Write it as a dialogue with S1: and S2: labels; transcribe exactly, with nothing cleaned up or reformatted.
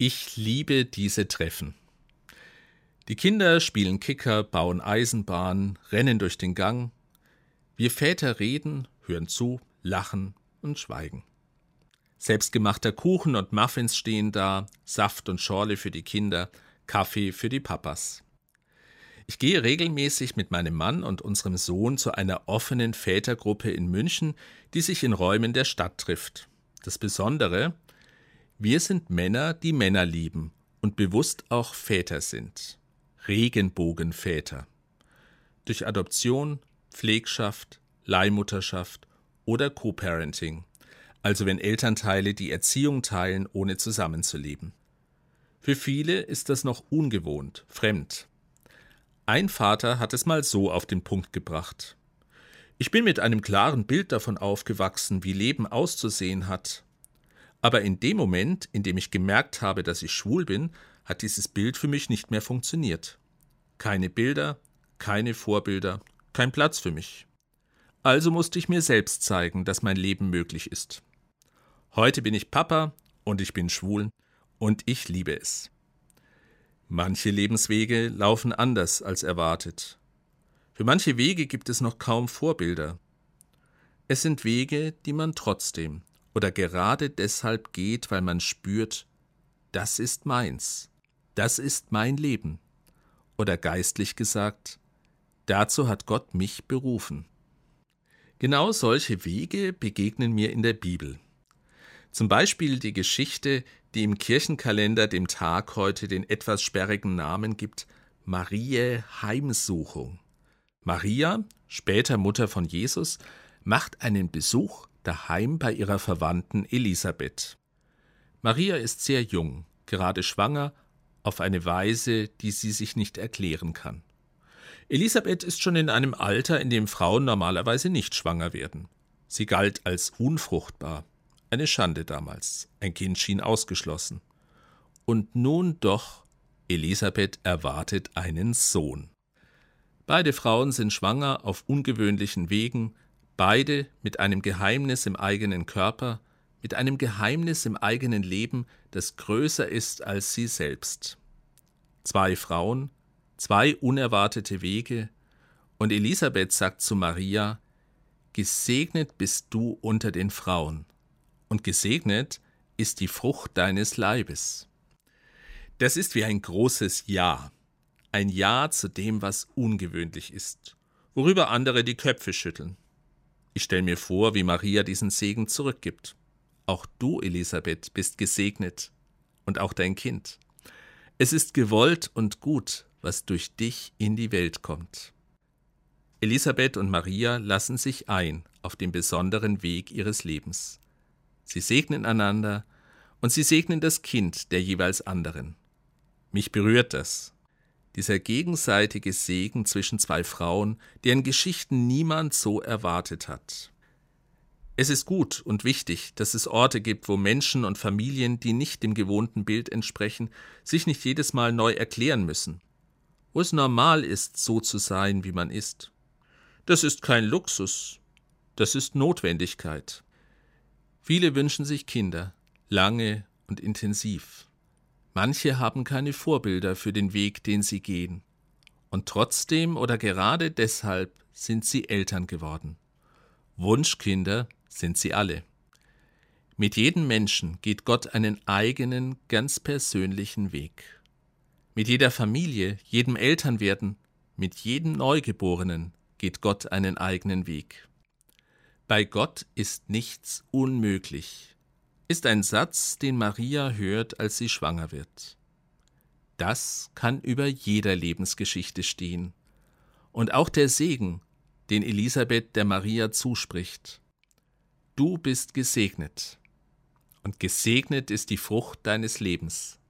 S1: Ich liebe diese Treffen. Die Kinder spielen Kicker, bauen Eisenbahn, rennen durch den Gang. Wir Väter reden, hören zu, lachen und schweigen. Selbstgemachter Kuchen und Muffins stehen da, Saft und Schorle für die Kinder, Kaffee für die Papas. Ich gehe regelmäßig mit meinem Mann und unserem Sohn zu einer offenen Vätergruppe in München, die sich in Räumen der Stadt trifft. Das Besondere: Wir sind Männer, die Männer lieben und bewusst auch Väter sind. Regenbogenväter. Durch Adoption, Pflegschaft, Leihmutterschaft oder Co-Parenting, also wenn Elternteile die Erziehung teilen, ohne zusammenzuleben. Für viele ist das noch ungewohnt, fremd. Ein Vater hat es mal so auf den Punkt gebracht: Ich bin mit einem klaren Bild davon aufgewachsen, wie Leben auszusehen hat. Aber in dem Moment, in dem ich gemerkt habe, dass ich schwul bin, hat dieses Bild für mich nicht mehr funktioniert. Keine Bilder, keine Vorbilder, kein Platz für mich. Also musste ich mir selbst zeigen, dass mein Leben möglich ist. Heute bin ich Papa und ich bin schwul und ich liebe es. Manche Lebenswege laufen anders als erwartet. Für manche Wege gibt es noch kaum Vorbilder. Es sind Wege, die man trotzdem oder gerade deshalb geht, weil man spürt, das ist meins, das ist mein Leben. Oder geistlich gesagt, dazu hat Gott mich berufen. Genau solche Wege begegnen mir in der Bibel. Zum Beispiel die Geschichte, die im Kirchenkalender dem Tag heute den etwas sperrigen Namen gibt: Mariä Heimsuchung. Maria, später Mutter von Jesus, macht einen Besuch daheim bei ihrer Verwandten Elisabeth. Maria ist sehr jung, gerade schwanger, auf eine Weise, die sie sich nicht erklären kann. Elisabeth ist schon in einem Alter, in dem Frauen normalerweise nicht schwanger werden. Sie galt als unfruchtbar. Eine Schande damals. Ein Kind schien ausgeschlossen. Und nun doch, Elisabeth erwartet einen Sohn. Beide Frauen sind schwanger auf ungewöhnlichen Wegen, beide mit einem Geheimnis im eigenen Körper, mit einem Geheimnis im eigenen Leben, das größer ist als sie selbst. Zwei Frauen, zwei unerwartete Wege, und Elisabeth sagt zu Maria: Gesegnet bist du unter den Frauen, und gesegnet ist die Frucht deines Leibes. Das ist wie ein großes Ja, ein Ja zu dem, was ungewöhnlich ist, worüber andere die Köpfe schütteln. Ich stelle mir vor, wie Maria diesen Segen zurückgibt. Auch du, Elisabeth, bist gesegnet und auch dein Kind. Es ist gewollt und gut, was durch dich in die Welt kommt. Elisabeth und Maria lassen sich ein auf den besonderen Weg ihres Lebens. Sie segnen einander und sie segnen das Kind der jeweils anderen. Mich berührt das. Dieser gegenseitige Segen zwischen zwei Frauen, deren Geschichten niemand so erwartet hat. Es ist gut und wichtig, dass es Orte gibt, wo Menschen und Familien, die nicht dem gewohnten Bild entsprechen, sich nicht jedes Mal neu erklären müssen. Wo es normal ist, so zu sein, wie man ist. Das ist kein Luxus, das ist Notwendigkeit. Viele wünschen sich Kinder, lange und intensiv. Manche haben keine Vorbilder für den Weg, den sie gehen. Und trotzdem oder gerade deshalb sind sie Eltern geworden. Wunschkinder sind sie alle. Mit jedem Menschen geht Gott einen eigenen, ganz persönlichen Weg. Mit jeder Familie, jedem Elternwerden, mit jedem Neugeborenen geht Gott einen eigenen Weg. Bei Gott ist nichts unmöglich, ist ein Satz, den Maria hört, als sie schwanger wird. Das kann über jeder Lebensgeschichte stehen. Und auch der Segen, den Elisabeth der Maria zuspricht: Du bist gesegnet, und gesegnet ist die Frucht deines Lebens.